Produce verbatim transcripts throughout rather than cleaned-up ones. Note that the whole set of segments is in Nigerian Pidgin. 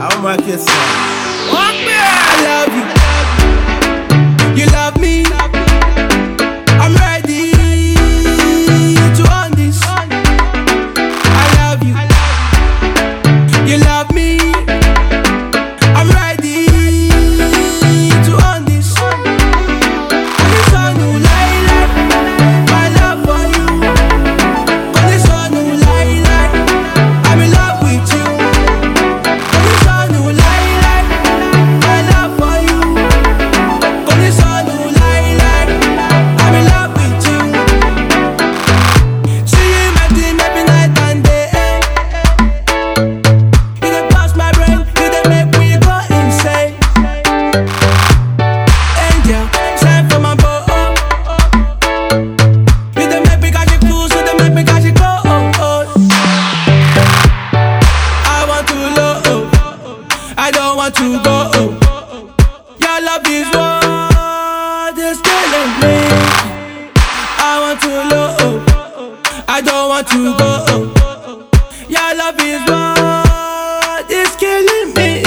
I'll mark your son. I love you. You love me. I'm ready to on this. I love you. You love me. I'm ready to on this. This one who lie lie, my love for you. This one who lie lie, I'm in love with you. This one who lie lie, my love for you. This one who lie lie, I'm in love with you. See you in my dream every night and day. You dey pass my brain, you dey make me go insane. Angel, send for my boy. You dey make me catch it cool, so dey make me catch it go. I want to love, I don't want to go. Your love is what is killing me. I want to love, I don't want to go. Your love is what is killing me.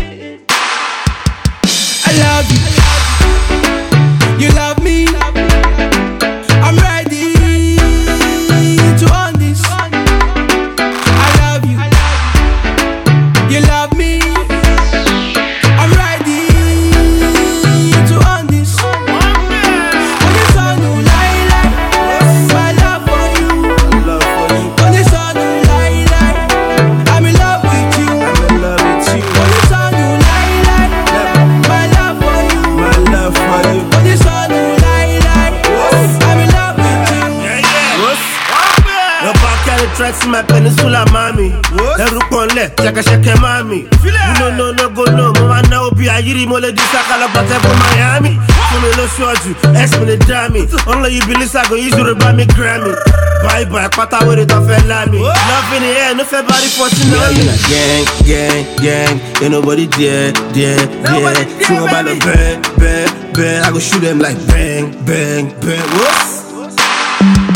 I love you. You love me. I'm ready to on this. I love you. You love me. I'm ready to on this. On this one who lie lie, my love for you. Love for you. On this one who lie lie, I'm in love with you. I'm in love with you. On this one who lie lie, my love for you. My love for you. On this one who lie lie, I'm in love with you. What's Your back carry tracks in my peninsula, mommy. What? Every corner, check a check, mommy. You know, no, no, go, no. Mama, now be a yiri mole di sakala bate for Miami. For me, no show you, X me the jammy. Only you believe I go use you to buy me Grammy. Bye bye, pata with it off and lami. Love in the air, no February fourteenth. We are in a gang, gang, gang. Ain't nobody there, there, Nobody there. there, Talk about the baby. bang, bang, bang. I go shoot them like bang, bang, bang. What's